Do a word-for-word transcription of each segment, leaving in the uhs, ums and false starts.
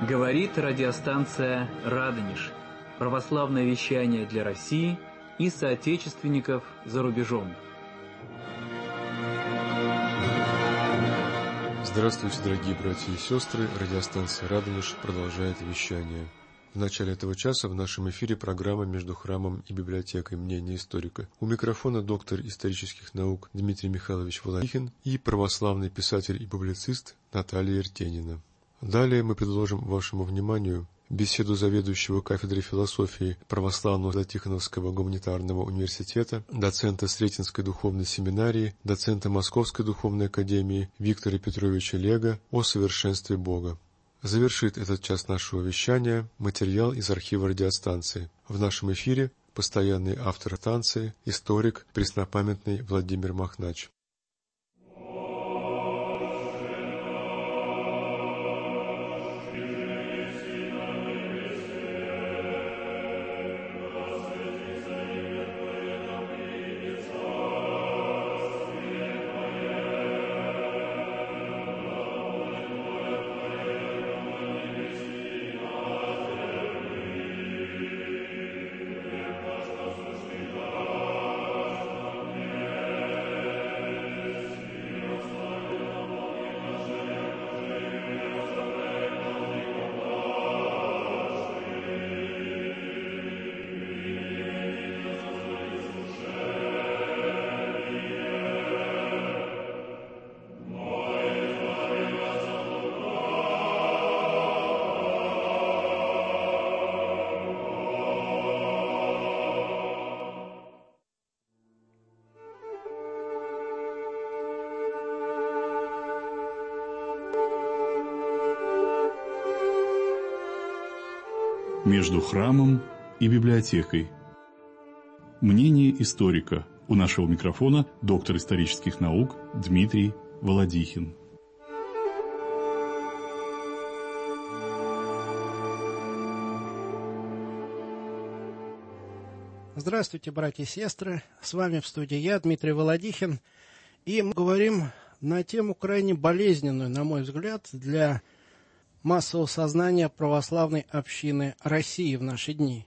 Говорит радиостанция «Радонеж». Православное вещание для России и соотечественников за рубежом. Здравствуйте, дорогие братья и сестры. Радиостанция «Радонеж» продолжает вещание. В начале этого часа в нашем эфире программа «Между храмом и библиотекой. Мнение историка». У микрофона доктор исторических наук Дмитрий Михайлович Володихин и православный писатель и публицист Наталья Иртенина. Далее мы предложим вашему вниманию беседу заведующего кафедрой философии Православного Тихоновского гуманитарного университета, доцента Сретенской духовной семинарии, доцента Московской духовной академии Виктора Петровича Лего о совершенстве Бога. Завершит этот час нашего вещания материал из архива радиостанции. В нашем эфире постоянный автор станции, историк, преснопамятный Владимир Махнач. Между храмом и библиотекой. Мнение историка. У нашего микрофона доктор исторических наук Дмитрий Володихин. Здравствуйте, братья и сестры. С вами в студии я, Дмитрий Володихин. И мы говорим на тему крайне болезненную, на мой взгляд, для массового сознания православной общины России в наши дни.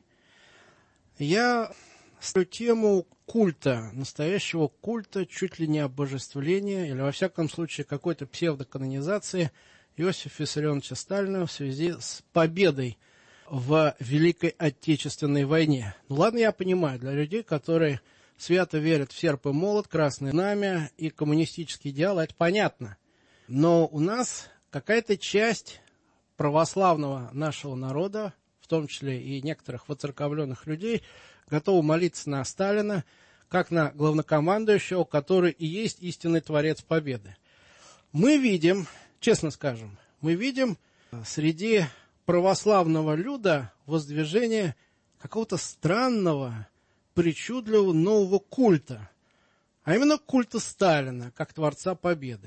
Я ставлю тему культа, настоящего культа, чуть ли не обожествления, или во всяком случае какой-то псевдоканонизации Иосифа Виссарионовича Сталина в связи с победой в Великой Отечественной войне. Ну ладно, я понимаю, для людей, которые свято верят в серп и молот, красное знамя и коммунистический идеал, это понятно. Но у нас какая-то часть православного нашего народа, в том числе и некоторых воцерковленных людей, готовы молиться на Сталина, как на главнокомандующего, который и есть истинный творец победы. Мы видим, честно скажем, мы видим среди православного люда воздвижение какого-то странного, причудливого нового культа, а именно культа Сталина, как творца победы.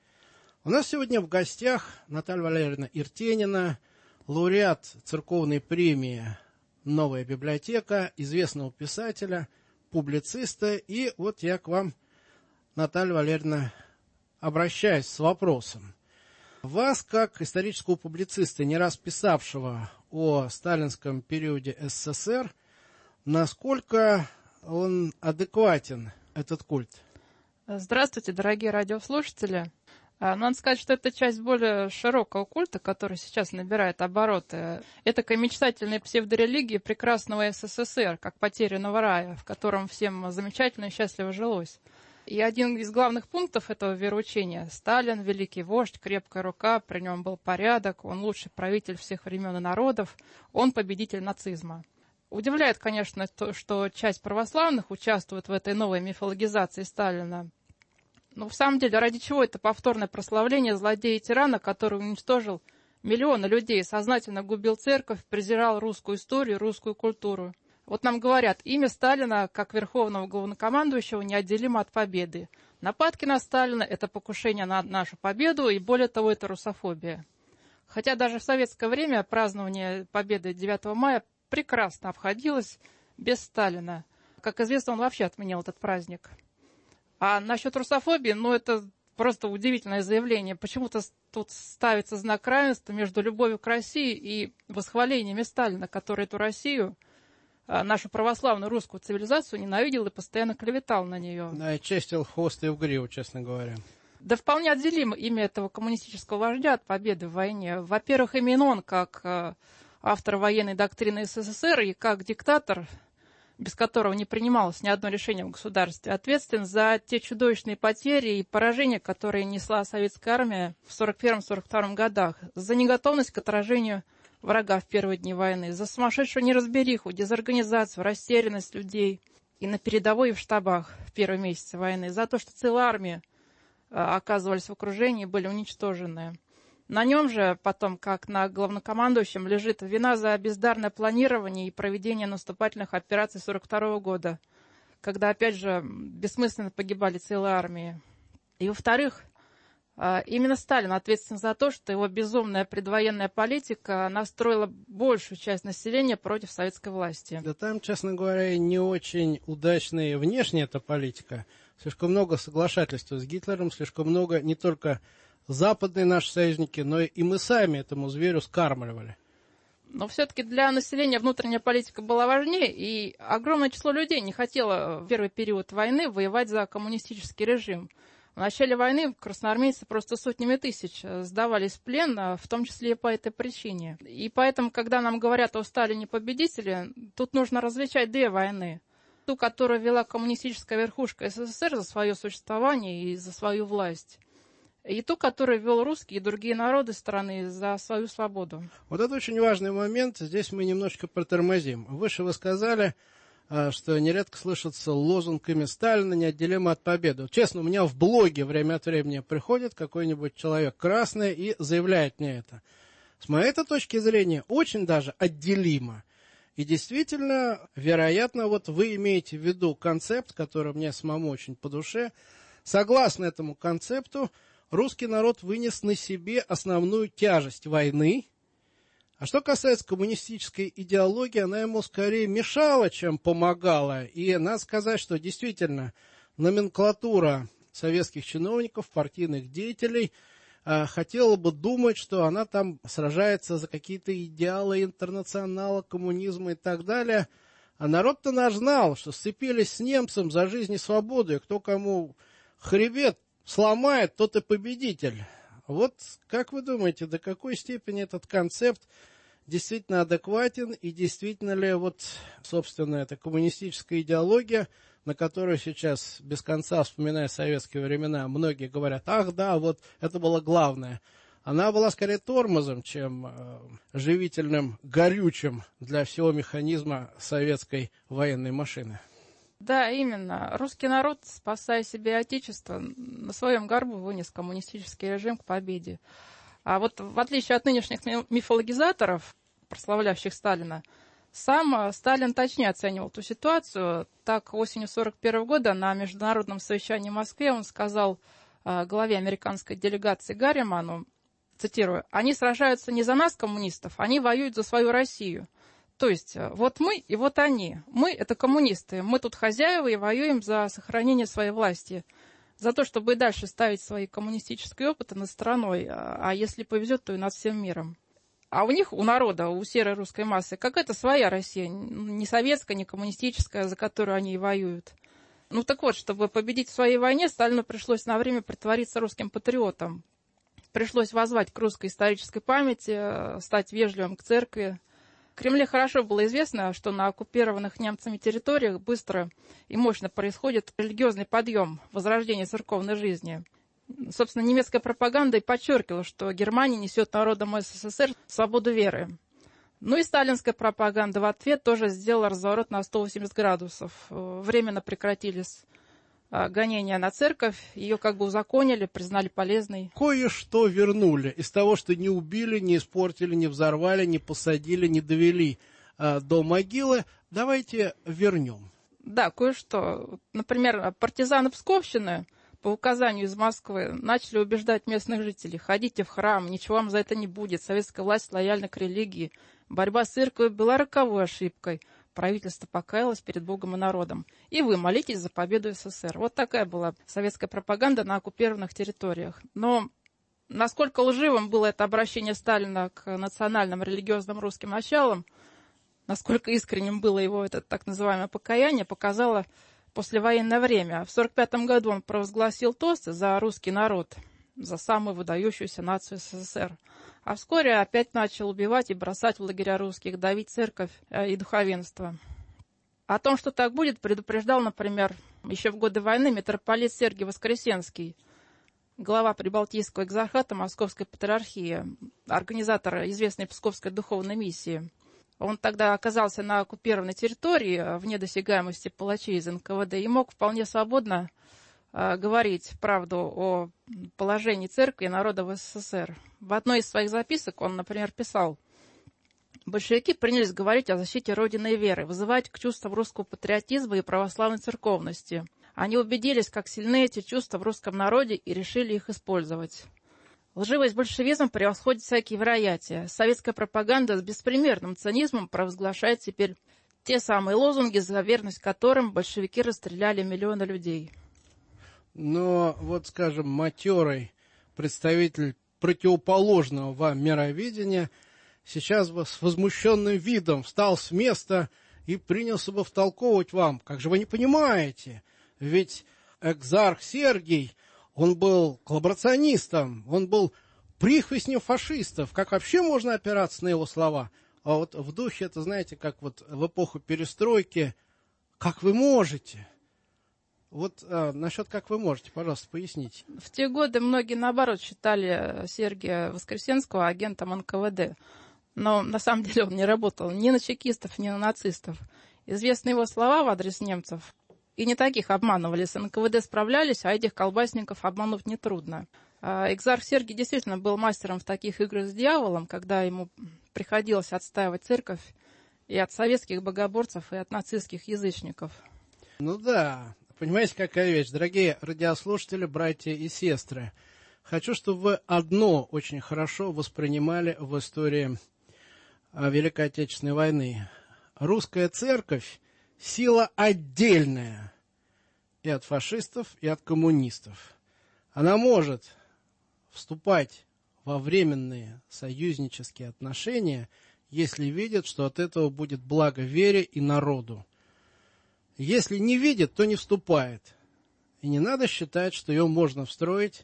У нас сегодня в гостях Наталья Валерьевна Иртенина, лауреат церковной премии «Новая библиотека», известного писателя, публициста. И вот я к вам, Наталья Валерьевна, обращаюсь с вопросом. Вас, как исторического публициста, не раз писавшего о сталинском периоде СССР, насколько он адекватен, этот культ? Здравствуйте, дорогие радиослушатели. Надо сказать, что это часть более широкого культа, который сейчас набирает обороты. Это мечтательные псевдорелигии прекрасного СССР, как потерянного рая, в котором всем замечательно и счастливо жилось. И один из главных пунктов этого вероучения — Сталин, великий вождь, крепкая рука, при нем был порядок, он лучший правитель всех времен и народов, он победитель нацизма. Удивляет, конечно, то, что часть православных участвует в этой новой мифологизации Сталина. Но в самом деле, ради чего это повторное прославление злодея и тирана, который уничтожил миллионы людей, сознательно губил церковь, презирал русскую историю, русскую культуру? Вот нам говорят, имя Сталина, как верховного главнокомандующего, неотделимо от победы. Нападки на Сталина – это покушение на нашу победу, и более того, это русофобия. Хотя даже в советское время празднование победы девятого мая прекрасно обходилось без Сталина. Как известно, он вообще отменял этот праздник. А насчет русофобии, ну, это просто удивительное заявление. Почему-то тут ставится знак равенства между любовью к России и восхвалениями Сталина, который эту Россию, нашу православную русскую цивилизацию, ненавидел и постоянно клеветал на нее. Да, и чистил хвост и в гриву, честно говоря. Да вполне отделимо имя этого коммунистического вождя от победы в войне. Во-первых, именно он, как автор военной доктрины СССР и как диктатор, без которого не принималось ни одно решение в государстве, ответственен за те чудовищные потери и поражения, которые несла советская армия в сорок первом — сорок втором годах, за неготовность к отражению врага в первые дни войны, за сумасшедшую неразбериху, дезорганизацию, растерянность людей и на передовой, и в штабах в первые месяцы войны, за то, что целая армия оказывались в окружении и были уничтожены. На нем же потом, как на главнокомандующем, лежит вина за бездарное планирование и проведение наступательных операций сорок второго года, когда, опять же, бессмысленно погибали целые армии. И, во-вторых, именно Сталин ответственен за то, что его безумная предвоенная политика настроила большую часть населения против советской власти. Да там, честно говоря, не очень удачная внешняя эта политика. Слишком много соглашательства с Гитлером, слишком много не только западные наши союзники, но и мы сами этому зверю скармливали. Но все-таки для населения внутренняя политика была важнее, и огромное число людей не хотело в первый период войны воевать за коммунистический режим. В начале войны красноармейцы просто сотнями тысяч сдавались в плен, в том числе и по этой причине. И поэтому, когда нам говорят о Сталине победителе, тут нужно различать две войны. Ту, которую вела коммунистическая верхушка СССР за свое существование и за свою власть, и ту, которую вел русские и другие народы страны за свою свободу. Вот это очень важный момент. Здесь мы немножечко протормозим. Выше вы сказали, что нередко слышится лозунг имя Сталина неотделимо от победы. Честно, у меня в блоге время от времени приходит какой-нибудь человек красный и заявляет мне это. С моей точки зрения, очень даже отделимо. И действительно, вероятно, вот вы имеете в виду концепт, который мне самому очень по душе. Согласно этому концепту, русский народ вынес на себе основную тяжесть войны. А что касается коммунистической идеологии, она ему скорее мешала, чем помогала. И надо сказать, что действительно номенклатура советских чиновников, партийных деятелей э, хотела бы думать, что она там сражается за какие-то идеалы интернационала, коммунизма и так далее. А народ-то наш знал, что сцепились с немцем за жизнь и свободу, и кто кому хребет сломает, тот и победитель. Вот как вы думаете, до какой степени этот концепт действительно адекватен и действительно ли вот, собственно, эта коммунистическая идеология, на которую сейчас без конца, вспоминая советские времена, многие говорят, ах да, вот это было главное. Она была скорее тормозом, чем э, живительным горючим для всего механизма советской военной машины. Да, именно. Русский народ, спасая себе и отечество, на своем горбу вынес коммунистический режим к победе. А вот в отличие от нынешних мифологизаторов, прославлявших Сталина, сам Сталин точнее оценивал ту ситуацию. Так, осенью сорок первого года на международном совещании в Москве он сказал главе американской делегации Гарриману, цитирую, «Они сражаются не за нас, коммунистов, они воюют за свою Россию». То есть вот мы и вот они. Мы — это коммунисты. Мы тут хозяева и воюем за сохранение своей власти. За то, чтобы и дальше ставить свои коммунистические опыты над страной. А если повезет, то и над всем миром. А у них, у народа, у серой русской массы, какая-то своя Россия. Не советская, не коммунистическая, за которую они и воюют. Ну так вот, чтобы победить в своей войне, Сталину пришлось на время притвориться русским патриотом. Пришлось воззвать к русской исторической памяти, стать вежливым к церкви. В Кремле хорошо было известно, что на оккупированных немцами территориях быстро и мощно происходит религиозный подъем, возрождение церковной жизни. Собственно, немецкая пропаганда и подчеркивала, что Германия несет народам СССР свободу веры. Ну и сталинская пропаганда в ответ тоже сделала разворот на сто восемьдесят градусов. Временно прекратились гонения на церковь, ее как бы узаконили, признали полезной. Кое-что вернули из того, что не убили, не испортили, не взорвали, не посадили, не довели а, до могилы. Давайте вернем. Да, кое-что. Например, партизаны Псковщины по указанию из Москвы начали убеждать местных жителей: ходите в храм, ничего вам за это не будет, советская власть лояльна к религии. Борьба с церковью была роковой ошибкой. правительство покаялось перед Богом и народом. И вы молитесь за победу СССР. Вот такая была советская пропаганда на оккупированных территориях. Но насколько лживым было это обращение Сталина к национальным религиозным русским началам, насколько искренним было его это так называемое покаяние, показало послевоенное время. В сорок пятом году он провозгласил тосты за русский народ, за самую выдающуюся нацию СССР. А вскоре опять начал убивать и бросать в лагеря русских, давить церковь и духовенство. О том, что так будет, предупреждал, например, еще в годы войны митрополит Сергий Воскресенский, глава Прибалтийского экзархата Московской патриархии, организатор известной Псковской духовной миссии. Он тогда оказался на оккупированной территории, вне досягаемости палачей из эн ка вэ дэ, и мог вполне свободно э, говорить правду о положении церкви и народа в эс эс эс эр. В одной из своих записок он, например, писал: «Большевики принялись говорить о защите Родины и веры, вызывать к чувствам русского патриотизма и православной церковности. Они убедились, как сильны эти чувства в русском народе, и решили их использовать. Лживость большевизма превосходит всякие вероятия. Советская пропаганда с беспримерным цинизмом провозглашает теперь те самые лозунги, за верность которым большевики расстреляли миллионы людей». Но вот, скажем, матерый представитель противоположного вам мировидения сейчас бы с возмущенным видом встал с места и принялся бы втолковывать вам: как же вы не понимаете, ведь экзарх Сергий, он был коллаборационистом, он был прихвостнем фашистов. Как вообще можно опираться на его слова? А вот в духе, это знаете, как вот в эпоху перестройки, как вы можете? Вот а, насчет «как вы можете», пожалуйста, поясните. В те годы многие, наоборот, считали Сергия Воскресенского агентом эн ка вэ дэ. Но на самом деле он не работал ни на чекистов, ни на нацистов. Известны его слова в адрес немцев. И не таких обманывали. С эн ка вэ дэ справлялись, а этих колбасников обмануть нетрудно. Экзарх Сергий действительно был мастером в таких играх с дьяволом, когда ему приходилось отстаивать церковь и от советских богоборцев, и от нацистских язычников. Ну да, понимаете, какая вещь. Дорогие радиослушатели, братья и сестры, хочу, чтобы вы одно очень хорошо воспринимали в истории Великой Отечественной войны. Русская церковь — сила отдельная и от фашистов, и от коммунистов. Она может вступать во временные союзнические отношения, если видит, что от этого будет благо вере и народу. Если не видит, то не вступает. И не надо считать, что ее можно встроить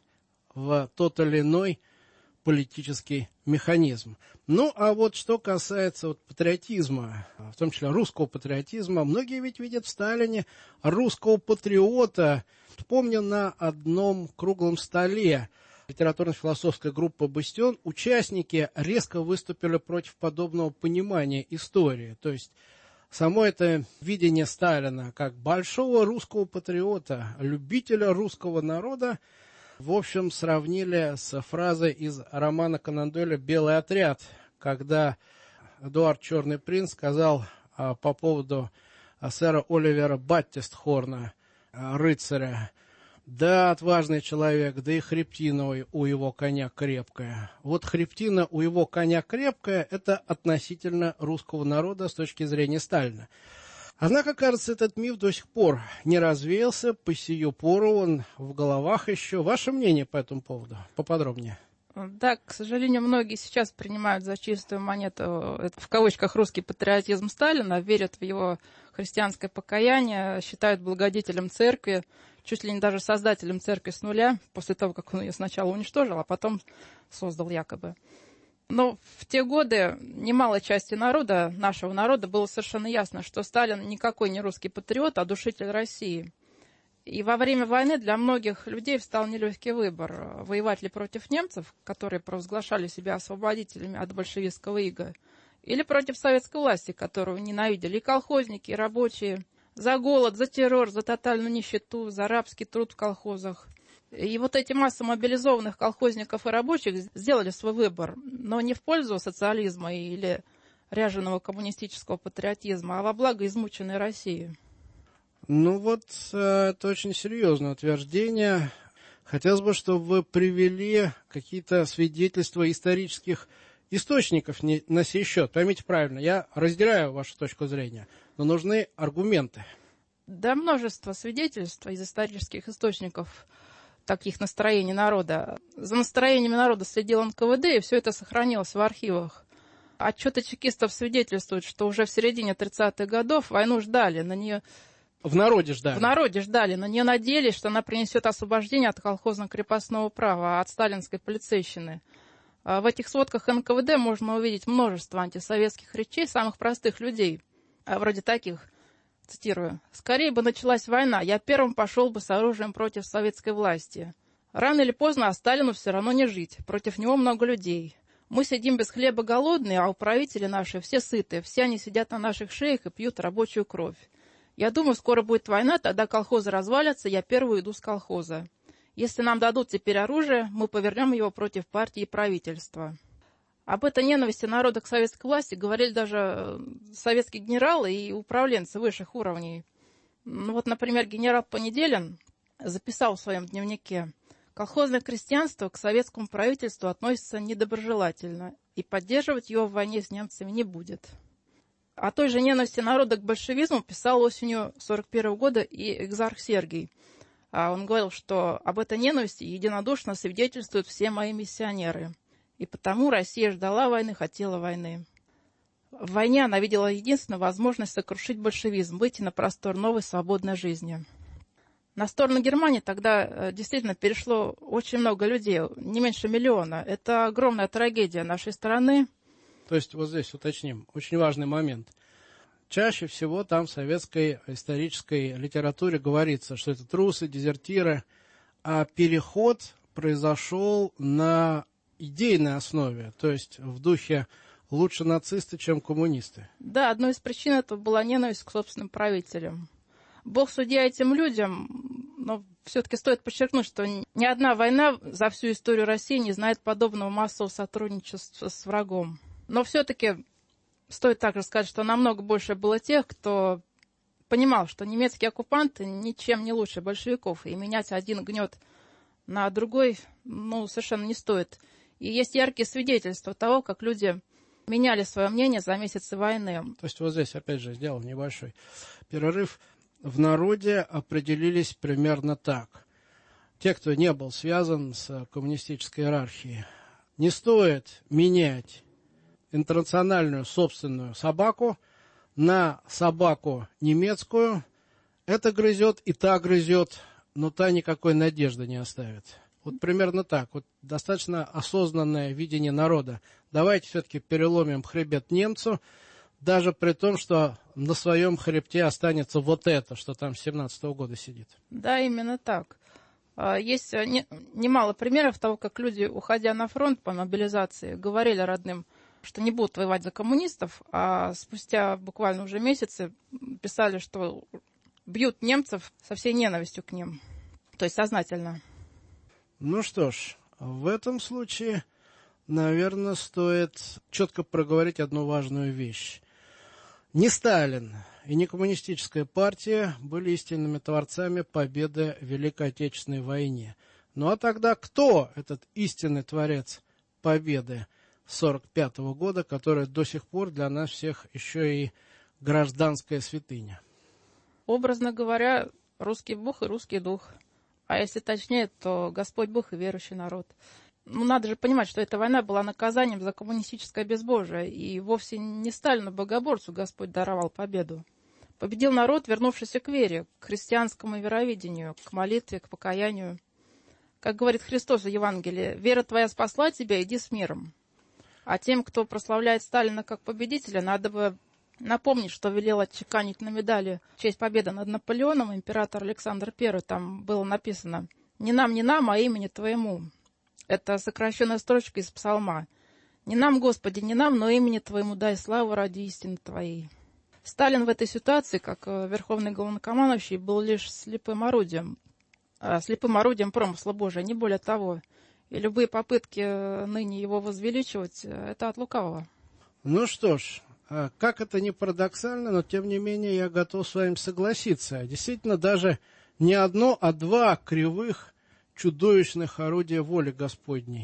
в тот или иной политический механизм. Ну, а вот что касается вот патриотизма, в том числе русского патриотизма, многие ведь видят в Сталине русского патриота. Помню, на одном круглом столе литературно-философской группы «Бастион» участники резко выступили против подобного понимания истории. То есть само это видение Сталина как большого русского патриота, любителя русского народа, в общем, сравнили с фразой из романа Конан Дойля «Белый отряд», когда Эдуард Черный принц сказал а, по поводу а, сэра Оливера Баттистхорна, а, рыцаря: «Да, отважный человек, да и хребтина у его коня крепкая». Вот хребтина у его коня крепкая — это относительно русского народа с точки зрения Сталина. Однако, кажется, этот миф до сих пор не развеялся, по сию пору он в головах еще. Ваше мнение по этому поводу? Поподробнее. Да, к сожалению, многие сейчас принимают за чистую монету, это в кавычках, русский патриотизм Сталина, верят в его христианское покаяние, считают благодетелем церкви, чуть ли не даже создателем церкви с нуля, после того, как он ее сначала уничтожил, а потом создал якобы. Но в те годы немалой части народа, нашего народа, было совершенно ясно, что Сталин никакой не русский патриот, а душитель России. И во время войны для многих людей встал нелегкий выбор: воевать ли против немцев, которые провозглашали себя освободителями от большевистского ига, или против советской власти, которую ненавидели и колхозники, и рабочие, за голод, за террор, за тотальную нищету, за рабский труд в колхозах. И вот эти массы мобилизованных колхозников и рабочих сделали свой выбор, но не в пользу социализма или ряженого коммунистического патриотизма, а во благо измученной России. Ну вот, это очень серьезное утверждение. Хотелось бы, чтобы вы привели какие-то свидетельства исторических источников не, на сей счет. Поймите правильно, я разделяю вашу точку зрения, но нужны аргументы. Да, множество свидетельств из исторических источников таких настроений народа. За настроениями народа следил эн ка вэ дэ, и все это сохранилось в архивах. Отчеты чекистов свидетельствуют, что уже в середине тридцатых годов войну ждали, на нее... В народе ждали. В народе ждали, на нее надеялись, что она принесет освобождение от колхозно-крепостного права, от сталинской полицейщины. В этих сводках эн ка вэ дэ можно увидеть множество антисоветских речей самых простых людей, вроде таких, цитирую, «Скорее бы началась война, я первым пошел бы с оружием против советской власти. Рано или поздно, а Сталину все равно не жить, против него много людей. Мы сидим без хлеба голодные, а управители наши все сытые, все они сидят на наших шеях и пьют рабочую кровь. Я думаю, скоро будет война, тогда колхозы развалятся, я первый уйду с колхоза. Если нам дадут теперь оружие, мы повернем его против партии и правительства». Об этой ненависти народа к советской власти говорили даже советские генералы и управленцы высших уровней. Ну вот, например, генерал Понеделин записал в своем дневнике: «Колхозное крестьянство к советскому правительству относится недоброжелательно, и поддерживать его в войне с немцами не будет». О той же ненависти народа к большевизму писал осенью сорок первого года и экзарх Сергий. Он говорил, что об этой ненависти единодушно свидетельствуют все мои миссионеры. И потому Россия ждала войны, хотела войны. В войне она видела единственную возможность сокрушить большевизм, выйти на простор новой свободной жизни. На сторону Германии тогда действительно перешло очень много людей, не меньше миллиона. Это огромная трагедия нашей страны. То есть вот здесь уточним, очень важный момент. Чаще всего там в советской исторической литературе говорится, что это трусы, дезертиры, а переход произошел на идейной основе, то есть в духе лучше нацисты, чем коммунисты. Да, одной из причин этого была ненависть к собственным правителям. Бог судья этим людям, но все-таки стоит подчеркнуть, что ни одна война за всю историю России не знает подобного массового сотрудничества с врагом. Но все-таки стоит также сказать, что намного больше было тех, кто понимал, что немецкие оккупанты ничем не лучше большевиков, и менять один гнет на другой, ну, совершенно не стоит. И есть яркие свидетельства того, как люди меняли свое мнение за месяцы войны. То есть вот здесь, опять же, сделал небольшой перерыв. В народе определились примерно так. Те, кто не был связан с коммунистической иерархией, не стоит менять интернациональную собственную собаку на собаку немецкую. Это грызет и та грызет, но та никакой надежды не оставит. Вот примерно так. Вот достаточно осознанное видение народа. Давайте все-таки переломим хребет немцу, даже при том, что на своем хребте останется вот это, что там с семнадцатого года сидит. Да, именно так. Есть немало примеров того, как люди, уходя на фронт по мобилизации, говорили родным, что не будут воевать за коммунистов, а спустя буквально уже месяцы писали, что бьют немцев со всей ненавистью к ним. То есть сознательно. Ну что ж, в этом случае, наверное, стоит четко проговорить одну важную вещь. Не Сталин и не коммунистическая партия были истинными творцами победы в Великой Отечественной войне. Ну а тогда кто этот истинный творец победы сорок пятого года, который до сих пор для нас всех еще и гражданская святыня? Образно говоря, русский Бог и русский дух. А если точнее, то Господь Бог и верующий народ. Ну, надо же понимать, что эта война была наказанием за коммунистическое безбожие, и вовсе не Сталину, богоборцу, Господь даровал победу. Победил народ, вернувшийся к вере, к христианскому вероведению, к молитве, к покаянию. Как говорит Христос в Евангелии: «Вера твоя спасла тебя, иди с миром». А тем, кто прославляет Сталина как победителя, надо бы напомнить, что велел отчеканить на медали в честь победы над Наполеоном император Александр Первый. Там было написано: «Не нам, не нам, а имени твоему». Это сокращенная строчка из псалма. «Не нам, Господи, не нам, но имени твоему дай славу ради истины твоей». Сталин в этой ситуации, как верховный главнокомандующий, был лишь слепым орудием. Слепым орудием промысла Божия, не более того. И любые попытки ныне его возвеличивать — это от лукавого. Ну что ж, как это ни парадоксально, но тем не менее я готов с вами согласиться. Действительно, даже не одно, а два кривых, чудовищных орудия воли Господней.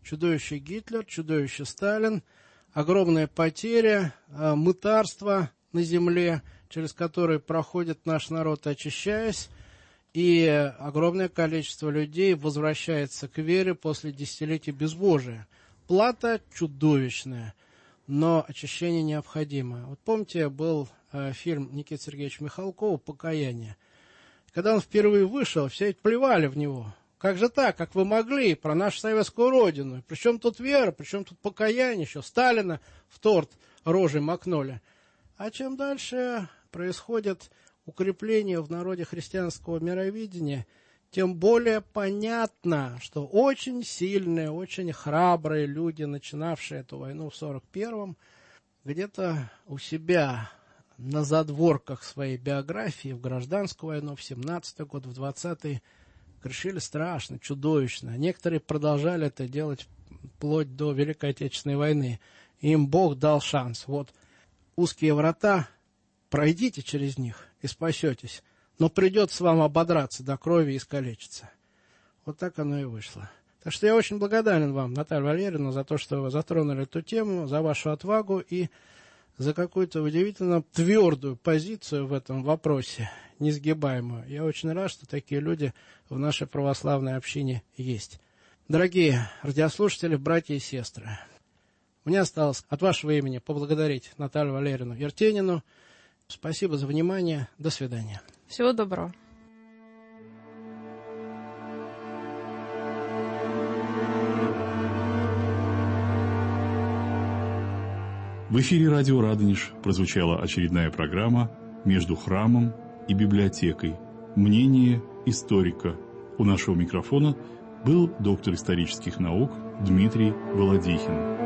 чудовище Гитлер, чудовище Сталин, огромная потеря, мытарство на земле, через которое проходит наш народ, очищаясь, и огромное количество людей возвращается к вере после десятилетий безбожия. Плата чудовищная, но очищение необходимо. Вот помните, был э, фильм Никиты Сергеевича Михалкова «Покаяние». Когда он впервые вышел, все ведь плевали в него. Как же так, как вы могли, про нашу советскую родину? Причем тут вера, причем тут покаяние, еще Сталина в торт рожей макнули. А чем дальше происходит укрепление в народе христианского мировидения, тем более понятно, что очень сильные, очень храбрые люди, начинавшие эту войну в сорок первом, где-то у себя на задворках своей биографии в гражданскую войну, в семнадцатый год, в двадцатый, грешили страшно, чудовищно. Некоторые продолжали это делать вплоть до Великой Отечественной войны. Им Бог дал шанс. Вот узкие врата, пройдите через них и спасетесь. Но придется вам ободраться до крови и искалечиться. Вот так оно и вышло. Так что я очень благодарен вам, Наталья Валерьевна, за то, что вы затронули эту тему, за вашу отвагу и за какую-то удивительно твердую позицию в этом вопросе, несгибаемую. Я очень рад, что такие люди в нашей православной общине есть. Дорогие радиослушатели, братья и сестры, мне осталось от вашего имени поблагодарить Наталью Валерьевну Ертенину. Спасибо за внимание. До свидания. Всего доброго. В эфире радио «Радонеж» прозвучала очередная программа «Между храмом и библиотекой. Мнение историка». У нашего микрофона был доктор исторических наук Дмитрий Володихин.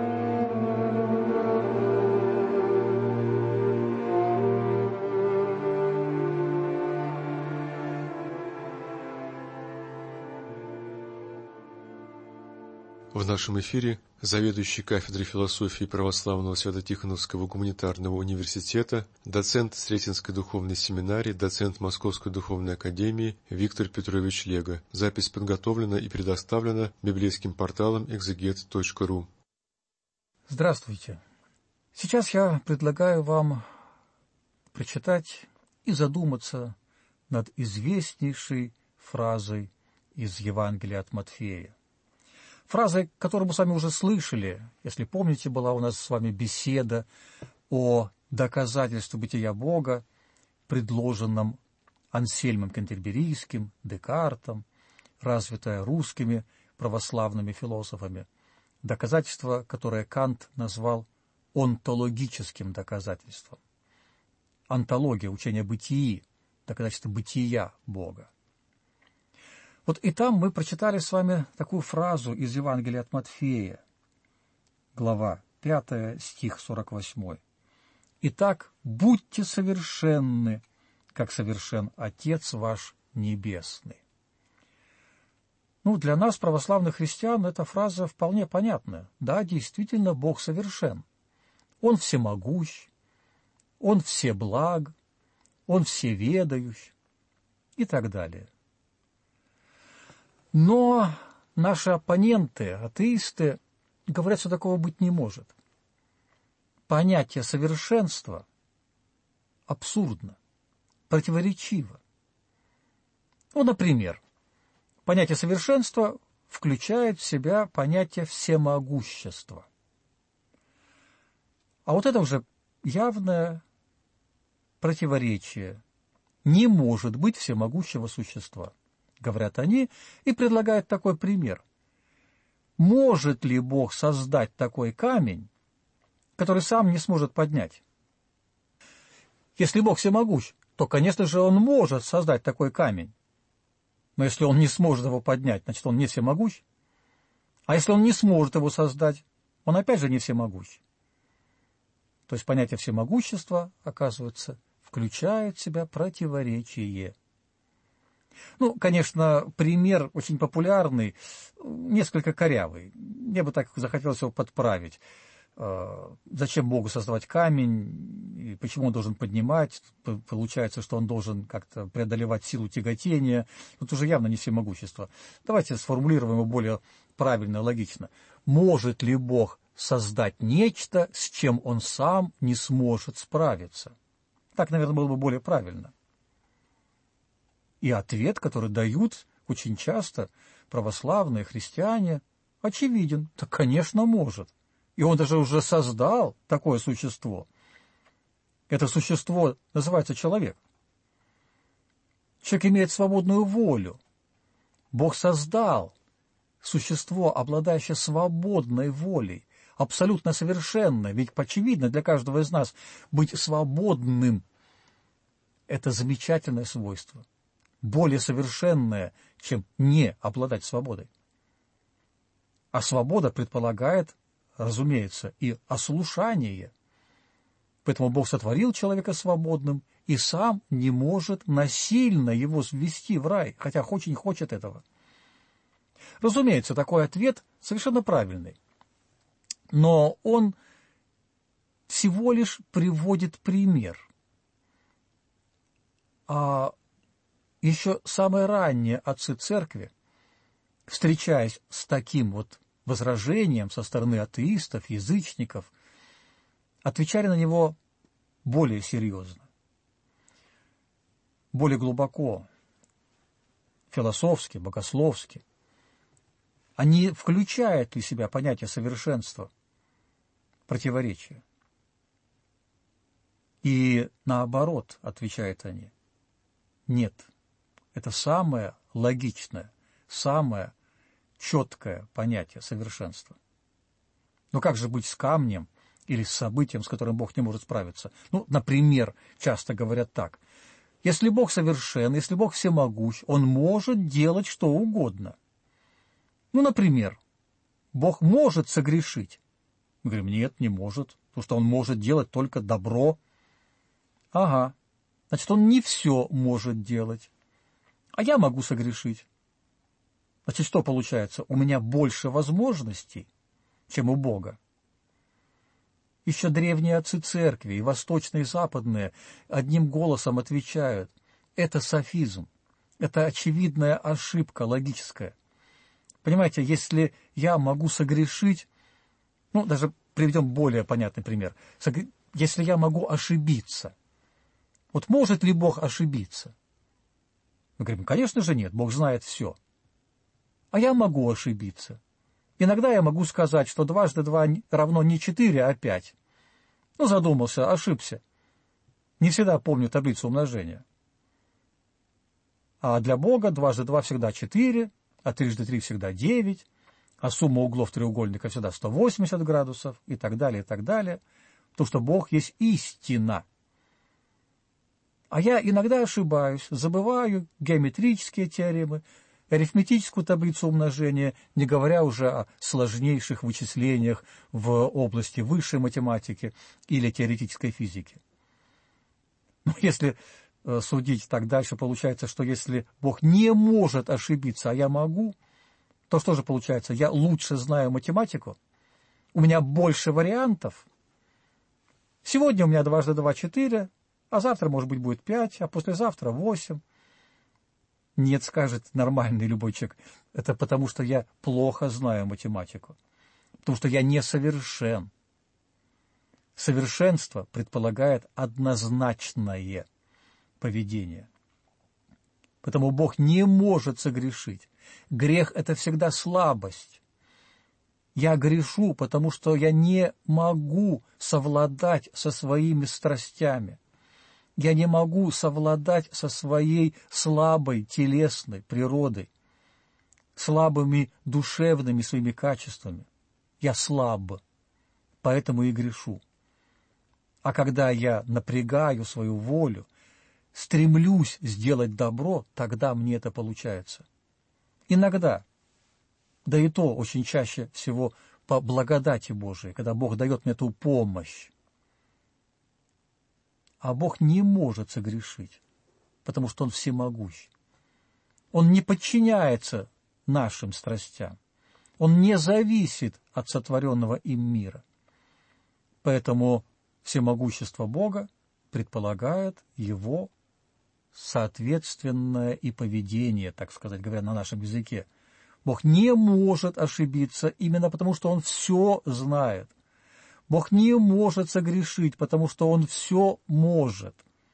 В нашем эфире заведующий кафедрой философии Православного Свято-Тихоновского гуманитарного университета, доцент Сретенской духовной семинарии, доцент Московской духовной академии Виктор Петрович Лего. Запись подготовлена и предоставлена библейским порталом экзегет точка ру. Здравствуйте. Сейчас я предлагаю вам прочитать и задуматься над известнейшей фразой из Евангелия от Матфея. Фраза, которую мы с вами уже слышали, если помните, была у нас с вами беседа о доказательстве бытия Бога, предложенном Ансельмом Кентерберийским, Декартом, развитое русскими православными философами. Доказательство, которое Кант назвал онтологическим доказательством. Онтология, учение о бытии, доказательство бытия Бога. Вот и там мы прочитали с вами такую фразу из Евангелия от Матфея, глава пятая, стих сорок восемь. «Итак, будьте совершенны, как совершен Отец ваш Небесный». Ну, для нас, православных христиан, эта фраза вполне понятна. Да, действительно, Бог совершен. Он всемогущ, Он всеблаг, Он всеведающ и так далее. Но наши оппоненты, атеисты, говорят, что такого быть не может. Понятие совершенства абсурдно, противоречиво. Ну, например, понятие совершенства включает в себя понятие всемогущества. А вот это уже явное противоречие. Не может быть всемогущего существа, говорят они, и предлагают такой пример. Может ли Бог создать такой камень, который сам не сможет поднять? Если Бог всемогущ, то, конечно же, Он может создать такой камень. Но если Он не сможет его поднять, значит, Он не всемогущ. А если Он не сможет его создать, Он опять же не всемогущ. То есть понятие всемогущества, оказывается, включает в себя противоречие. Ну, конечно, пример очень популярный, несколько корявый. Мне бы так захотелось его подправить. Зачем Богу создавать камень, и почему он должен поднимать? Получается, что он должен как-то преодолевать силу тяготения. Тут уже явно не всемогущество. Давайте сформулируем его более правильно, логично. может ли Бог создать нечто, с чем Он сам не сможет справиться. Так, наверное, было бы более правильно. И ответ, который дают очень часто православные христиане, очевиден. Так, конечно, может. И Он даже уже создал такое существо. Это существо называется человек. Человек имеет свободную волю. Бог создал существо, обладающее свободной волей, абсолютно совершенное. Ведь очевидно для каждого из нас быть свободным – это замечательное свойство, более совершенное, чем не обладать свободой. А свобода предполагает, разумеется, и ослушание. Поэтому Бог сотворил человека свободным и сам не может насильно его ввести в рай, хотя очень хочет этого. Разумеется, такой ответ совершенно правильный. Но он всего лишь приводит пример. А еще самые ранние отцы церкви, встречаясь с таким вот возражением со стороны атеистов, язычников, отвечали на него более серьезно, более глубоко, философски, богословски. Они включают в себя понятие совершенства, противоречия. И наоборот, отвечают они, нет, это самое логичное, самое четкое понятие совершенства. Но как же быть с камнем или с событием, с которым Бог не может справиться? Ну, например, часто говорят так. Если Бог совершен, если Бог всемогущ, Он может делать что угодно. Ну, например, Бог может согрешить. Мы говорим, нет, не может, потому что Он может делать только добро. Ага, значит, Он не все может делать. А я могу согрешить. Значит, что получается? У меня больше возможностей, чем у Бога. Еще древние отцы церкви, и восточные, и западные, одним голосом отвечают. Это софизм, это очевидная ошибка логическая. Понимаете, если я могу согрешить, ну, даже приведем более понятный пример. Если я могу ошибиться, вот может ли Бог ошибиться? Мы говорим, конечно же нет, Бог знает все. А я могу ошибиться. Иногда я могу сказать, что дважды два равно не четыре, а пять. Ну, задумался, ошибся. Не всегда помню таблицу умножения. А для Бога дважды два всегда четыре, а трижды три всегда девять, а сумма углов треугольника всегда сто восемьдесят градусов и так далее, и так далее. Потому что Бог есть истина. А я иногда ошибаюсь, забываю геометрические теоремы, арифметическую таблицу умножения, не говоря уже о сложнейших вычислениях в области высшей математики или теоретической физики. Но если э, судить так дальше, получается, что если Бог не может ошибиться, а я могу, то что же получается? Я лучше знаю математику, у меня больше вариантов. Сегодня у меня дважды два четыре, а завтра, может быть, будет пять, а послезавтра восемь. Нет, скажет нормальный любой человек, это потому что я плохо знаю математику, потому что я несовершен. Совершенство предполагает однозначное поведение. Поэтому Бог не может согрешить. Грех – это всегда слабость. Я грешу, потому что я не могу совладать со своими страстями. Я не могу совладать со своей слабой телесной природой, слабыми душевными своими качествами. Я слаб, поэтому и грешу. А когда я напрягаю свою волю, стремлюсь сделать добро, тогда мне это получается. Иногда, да и то очень чаще всего по благодати Божией, когда Бог дает мне эту помощь. А Бог не может согрешить, потому что Он всемогущ. Он не подчиняется нашим страстям. Он не зависит от сотворенного им мира. Поэтому всемогущество Бога предполагает Его соответственное и поведение, так сказать, говоря на нашем языке, Бог не может ошибиться именно потому, что Он все знает. Бог не может согрешить, потому что Он все может.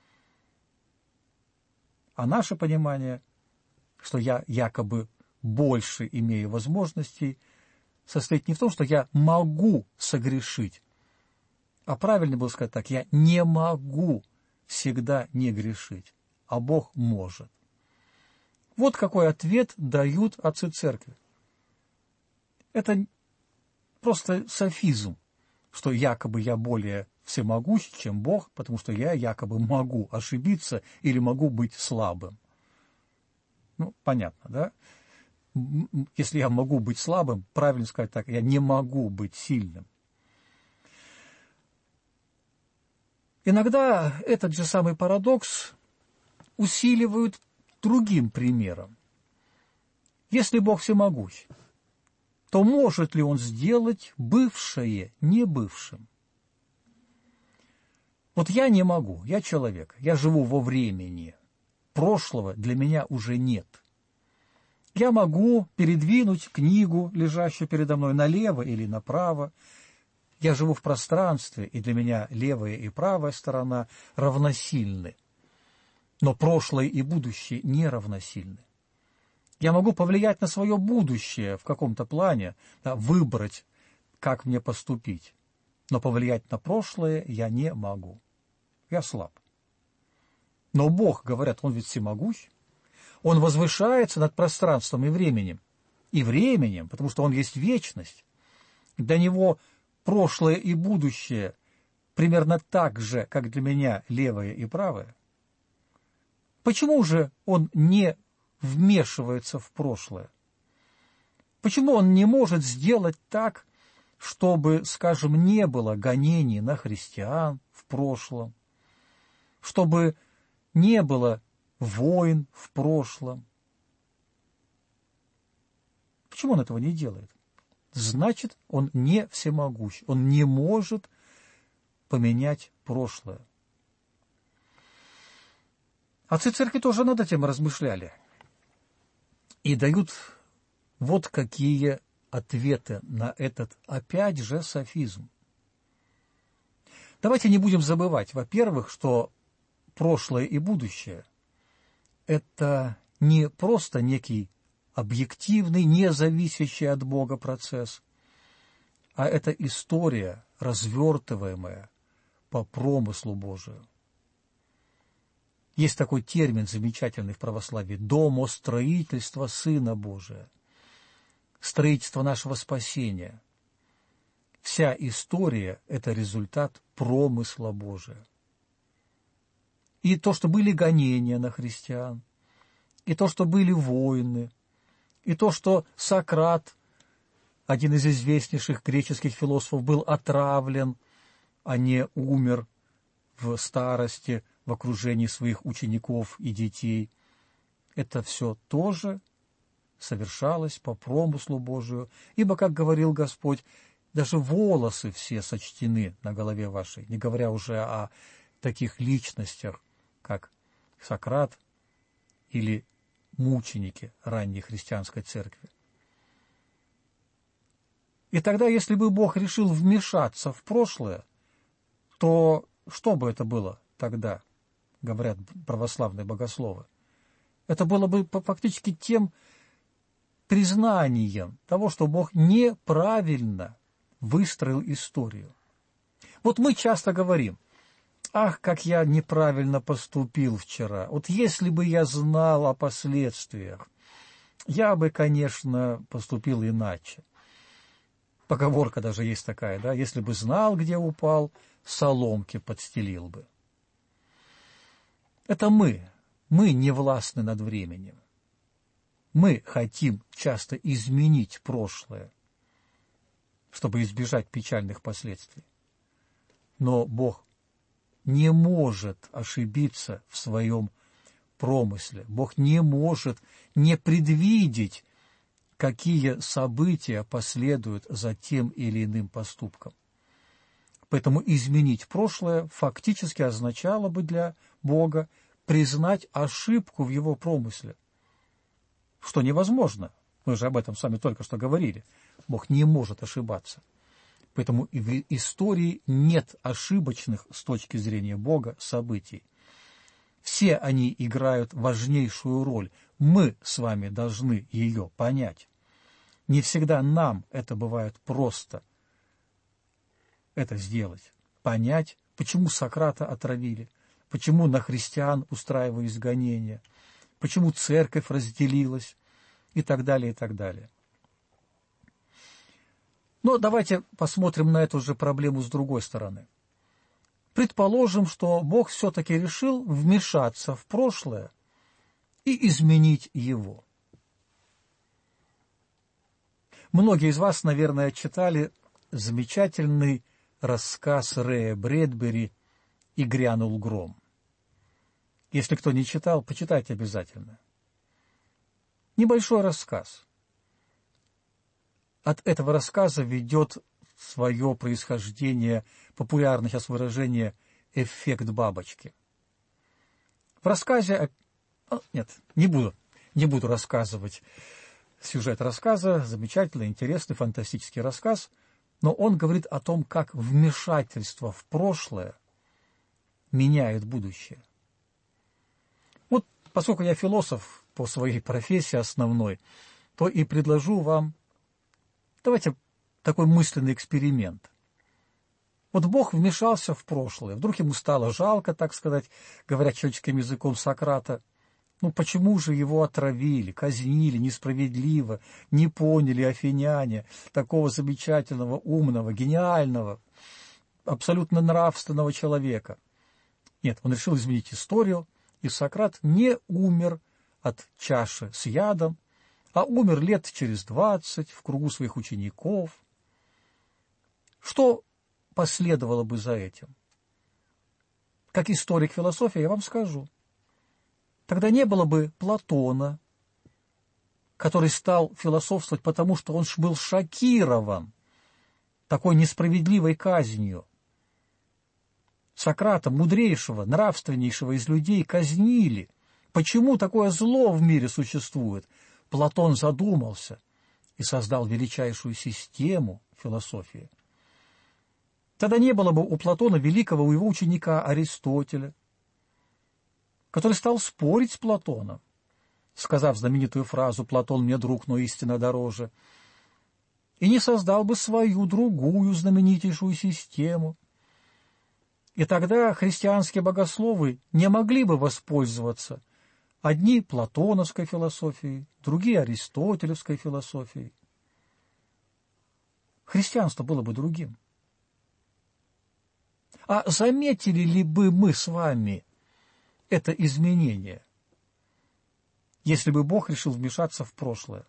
А наше понимание, что я якобы больше имею возможностей, состоит не в том, что я могу согрешить, а правильно было сказать так: я не могу всегда не грешить, а Бог может. Вот какой ответ дают отцы церкви. Это просто софизм, что якобы я более всемогущ, чем Бог, потому что я якобы могу ошибиться или могу быть слабым. Ну, понятно, да? Если я могу быть слабым, правильно сказать так: я не могу быть сильным. Иногда этот же самый парадокс усиливают другим примером. Если Бог всемогущ, то может ли Он сделать бывшее небывшим? Вот я не могу, я человек, я живу во времени. Прошлого для меня уже нет. Я могу передвинуть книгу, лежащую передо мной, налево или направо. Я живу в пространстве, и для меня левая и правая сторона равносильны. Но прошлое и будущее не равносильны. Я могу повлиять на свое будущее в каком-то плане, да, выбрать, как мне поступить. Но повлиять на прошлое я не могу. Я слаб. Но Бог, говорят, Он ведь всемогущ. Он возвышается над пространством и временем. И временем, потому что Он есть вечность. Для Него прошлое и будущее примерно так же, как для меня левое и правое. Почему же Он не вмешивается в прошлое? Почему Он не может сделать так, чтобы, скажем, не было гонений на христиан в прошлом, чтобы не было войн в прошлом? Почему Он этого не делает? Значит, Он не всемогущ, Он не может поменять прошлое. Отцы церкви тоже над этим размышляли и дают вот какие ответы на этот, опять же, софизм. Давайте не будем забывать, во-первых, что прошлое и будущее – это не просто некий объективный, не зависящий от Бога процесс, а это история, развертываемая по промыслу Божию. Есть такой термин замечательный в православии – домостроительство Сына Божия, строительство нашего спасения. Вся история – это результат промысла Божия. И то, что были гонения на христиан, и то, что были войны, и то, что Сократ, один из известнейших греческих философов, был отравлен, а не умер в старости, в окружении своих учеников и детей. Это все тоже совершалось по промыслу Божию, ибо, как говорил Господь, даже волосы все сочтены на голове вашей, не говоря уже о таких личностях, как Сократ или мученики ранней христианской церкви. И тогда, если бы Бог решил вмешаться в прошлое, то что бы это было тогда, говорят православные богословы? Это было бы фактически тем признанием того, что Бог неправильно выстроил историю. Вот мы часто говорим: ах, как я неправильно поступил вчера. Вот если бы я знал о последствиях, я бы, конечно, поступил иначе. Поговорка даже есть такая, да, если бы знал, где упал, соломки подстелил бы. Это мы, мы не властны над временем. Мы хотим часто изменить прошлое, чтобы избежать печальных последствий. Но Бог не может ошибиться в своем промысле. Бог не может не предвидеть, какие события последуют за тем или иным поступком. Поэтому изменить прошлое фактически означало бы для Бога признать ошибку в Его промысле, что невозможно, Мы же об этом с вами только что говорили. Бог не может ошибаться. Поэтому и в истории нет ошибочных с точки зрения Бога событий. Все они играют важнейшую роль. Мы с вами должны ее понять. Не всегда нам это бывает просто это сделать. Понять, почему Сократа отравили, почему на христиан устраивались гонения, почему церковь разделилась и так далее, и так далее. Но давайте посмотрим на эту же проблему с другой стороны. Предположим, что Бог все-таки решил вмешаться в прошлое и изменить его. Многие из вас, наверное, читали замечательный рассказ Рэя Брэдбери «И грянул гром». Если кто не читал, почитайте обязательно. Небольшой рассказ. От этого рассказа ведет свое происхождение популярное сейчас выражение «эффект бабочки». В рассказе... Нет, не буду, не буду рассказывать сюжет рассказа. Замечательный, интересный, фантастический рассказ. Но он говорит о том, как вмешательство в прошлое меняет будущее. Вот поскольку я философ по своей профессии основной, то и предложу вам, давайте, такой мысленный эксперимент. Вот Бог вмешался в прошлое. Вдруг ему стало жалко, так сказать, говоря человеческим языком, Сократа. Ну почему же его отравили, казнили несправедливо, не поняли афиняне такого замечательного, умного, гениального, абсолютно нравственного человека? Нет, он решил изменить историю, и Сократ не умер от чаши с ядом, а умер лет через двадцать в кругу своих учеников. Что последовало бы за этим? Как историк философии я вам скажу. Тогда не было бы Платона, который стал философствовать, потому что он был шокирован такой несправедливой казнью. Сократа, мудрейшего, нравственнейшего из людей, казнили. Почему такое зло в мире существует? Платон задумался и создал величайшую систему философии. Тогда не было бы у Платона великого, у его ученика Аристотеля, который стал спорить с Платоном, сказав знаменитую фразу «Платон мне друг, но истина дороже», и не создал бы свою другую знаменитейшую систему. И тогда христианские богословы не могли бы воспользоваться одни платоновской философией, другие аристотелевской философией. Христианство было бы другим. А заметили ли бы мы с вами это изменение, если бы Бог решил вмешаться в прошлое?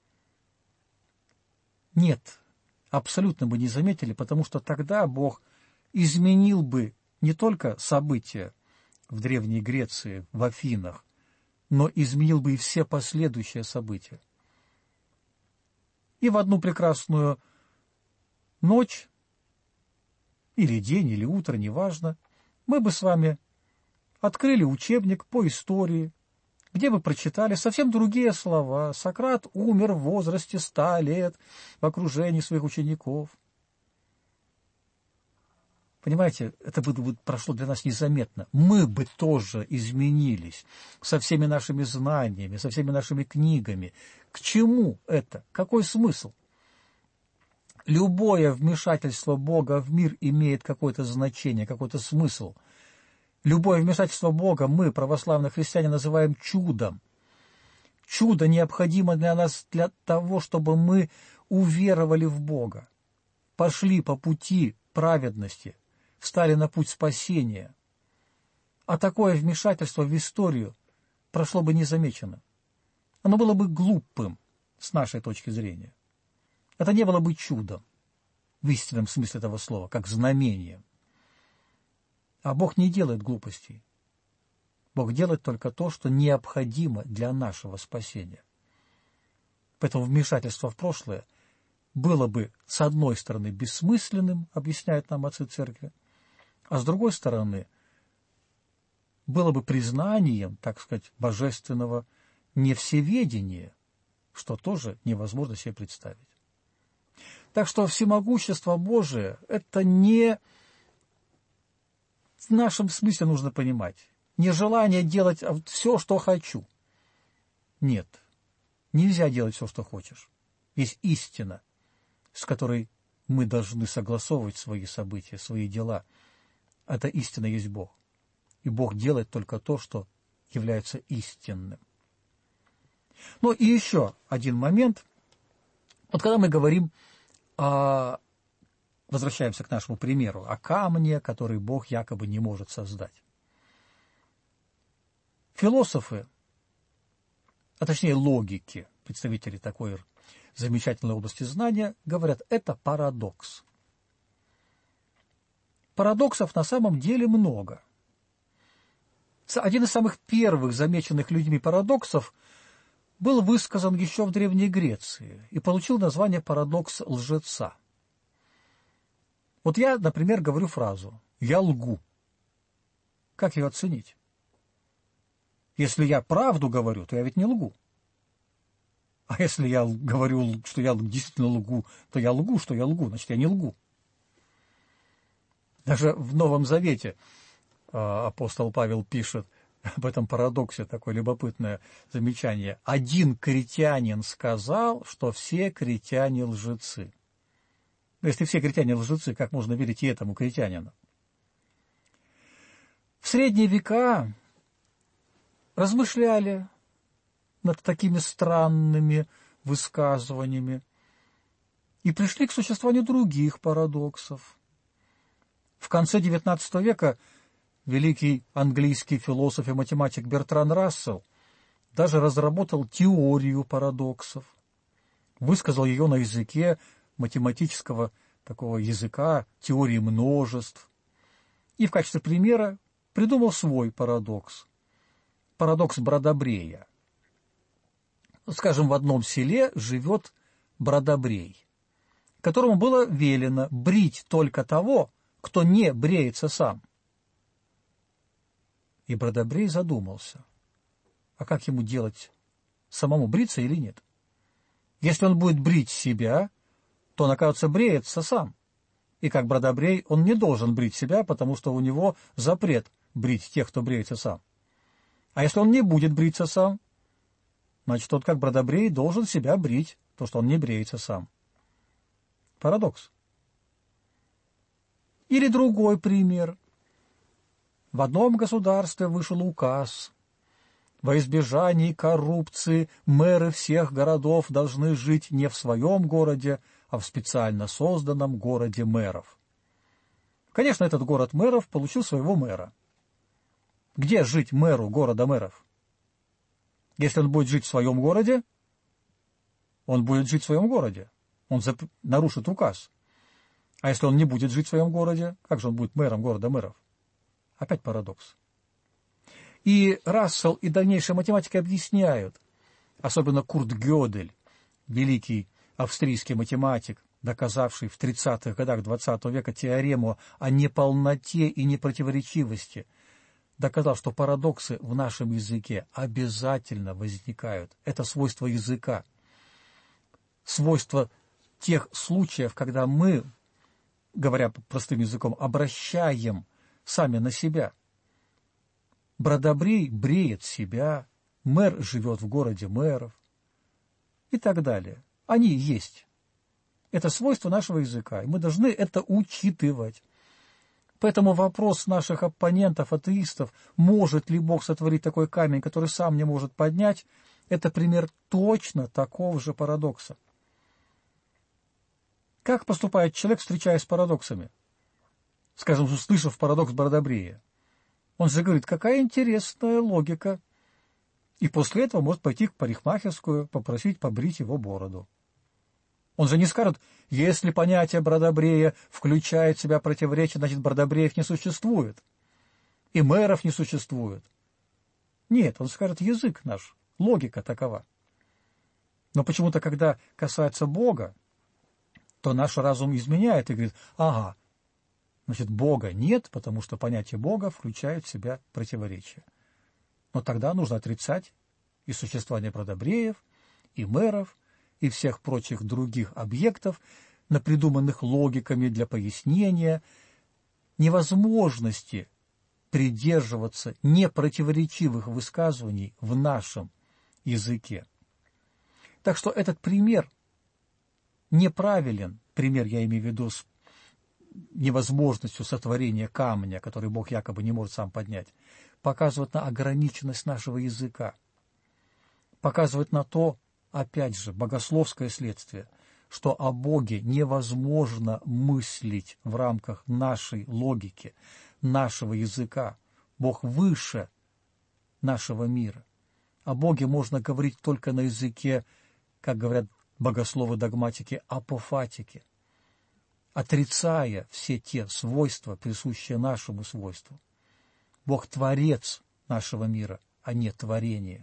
Нет, абсолютно бы не заметили, потому что тогда Бог изменил бы не только события в Древней Греции, в Афинах, но изменил бы и все последующие события. И в одну прекрасную ночь, или день, или утро, неважно, мы бы с вами открыли учебник по истории, где бы прочитали совсем другие слова. Сократ умер в возрасте ста лет в окружении своих учеников. Понимаете, это бы прошло для нас незаметно. Мы бы тоже изменились со всеми нашими знаниями, со всеми нашими книгами. К чему это? Какой смысл? Любое вмешательство Бога в мир имеет какое-то значение, какой-то смысл. Любое вмешательство Бога мы, православные христиане, называем чудом. Чудо необходимо для нас для того, чтобы мы уверовали в Бога, пошли по пути праведности, встали на путь спасения. А такое вмешательство в историю прошло бы незамечено. Оно было бы глупым с нашей точки зрения. Это не было бы чудом в истинном смысле этого слова, как знамением. А Бог не делает глупостей. Бог делает только то, что необходимо для нашего спасения. Поэтому вмешательство в прошлое было бы, с одной стороны, бессмысленным, объясняют нам отцы церкви, а с другой стороны, было бы признанием, так сказать, божественного невсеведения, что тоже невозможно себе представить. Так что всемогущество Божие – это не в нашем смысле нужно понимать, не желание делать все, что хочу. Нет, нельзя делать все, что хочешь. Есть истина, с которой мы должны согласовывать свои события, свои дела. Эта истина есть Бог. И Бог делает только то, что является истинным. Ну и еще один момент. Вот когда мы говорим, о, возвращаемся к нашему примеру, о камне, который Бог якобы не может создать. Философы, а точнее логики, представители такой замечательной области знания, говорят, это парадокс. Парадоксов на самом деле много. Один из самых первых замеченных людьми парадоксов был высказан еще в Древней Греции и получил название «парадокс лжеца». Вот я, например, говорю фразу «я лгу». Как ее оценить? Если я правду говорю, то я ведь не лгу. А если я говорю, что я действительно лгу, то я лгу, что я лгу, значит, я не лгу. Даже в Новом Завете апостол Павел пишет об этом парадоксе, такое любопытное замечание. Один критянин сказал, что все критяне лжецы. Но если все критяне лжецы, как можно верить и этому критянину? В средние века размышляли над такими странными высказываниями и пришли к существованию других парадоксов. В конце девятнадцатого века великий английский философ и математик Бертран Рассел даже разработал теорию парадоксов, высказал ее на языке математического такого языка, теории множеств, и в качестве примера придумал свой парадокс, парадокс Бродобрея. Скажем, в одном селе живет Бродобрей, которому было велено брить только того, кто не бреется сам. И Бродобрей задумался, а как ему делать, самому бриться или нет? Если он будет брить себя, то он, оказывается, бреется сам. И как Бродобрей, он не должен брить себя, потому что у него запрет брить тех, кто бреется сам. А если он не будет бриться сам, значит, тот, как Бродобрей, должен себя брить, то, что он не бреется сам. Парадокс. Или другой пример. В одном государстве вышел указ. Во избежании коррупции мэры всех городов должны жить не в своем городе, а в специально созданном городе мэров. Конечно, этот город мэров получил своего мэра. Где жить мэру города мэров? Если он будет жить в своем городе, он будет жить в своем городе. Он зап... нарушит указ. А если он не будет жить в своем городе, как же он будет мэром города мэров? Опять парадокс. И Рассел и дальнейшие математики объясняют, особенно Курт Гёдель, великий австрийский математик, доказавший в тридцатых годах двадцатого века теорему о неполноте и непротиворечивости, доказал, что парадоксы в нашем языке обязательно возникают. Это свойство языка, свойство тех случаев, когда мы, говоря простым языком, обращаем сами на себя. Бродобрей бреет себя, мэр живет в городе мэров и так далее. Они есть. Это свойство нашего языка, и мы должны это учитывать. Поэтому вопрос наших оппонентов, атеистов, может ли Бог сотворить такой камень, который сам не может поднять, это пример точно такого же парадокса. Как поступает человек, встречаясь с парадоксами? Скажем, услышав парадокс Бродобрея. Он же говорит, какая интересная логика. И после этого может пойти в парикмахерскую, попросить побрить его бороду. Он же не скажет, если понятие Бродобрея включает в себя противоречие, значит, Бродобреев не существует. И мэров не существует. Нет, он скажет, язык наш, логика такова. Но почему-то, когда касается Бога, то наш разум изменяет и говорит, ага, значит, Бога нет, потому что понятие Бога включает в себя противоречие. Но тогда нужно отрицать и существование Бродобреев, и мэров, и всех прочих других объектов, напридуманных логиками для пояснения невозможности придерживаться непротиворечивых высказываний в нашем языке. Так что этот пример неправилен. Пример я имею в виду с невозможностью сотворения камня, который Бог якобы не может сам поднять, показывает на ограниченность нашего языка, показывает на то, опять же, богословское следствие, что о Боге невозможно мыслить в рамках нашей логики, нашего языка. Бог выше нашего мира. О Боге можно говорить только на языке, как говорят богословы-догматики, апофатики, отрицая все те свойства, присущие нашему свойству. Бог – творец нашего мира, а не творение.